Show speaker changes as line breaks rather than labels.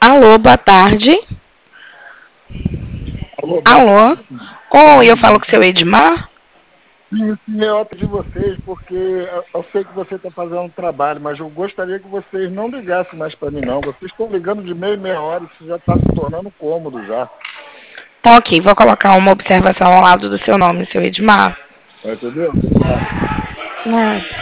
Alô, boa tarde.
Alô, boa
Alô?
tarde.
Oi, eu falo com o seu Edmar?
Sim, eu pedi vocês porque eu sei que você está fazendo um trabalho, mas eu gostaria que vocês não ligassem mais para mim, não. Vocês estão ligando de meia em meia hora, isso já está se tornando cômodo já.
Tá ok, vou colocar uma observação ao lado do seu nome, seu Edmar.
Entendeu? Obrigado.
Nada.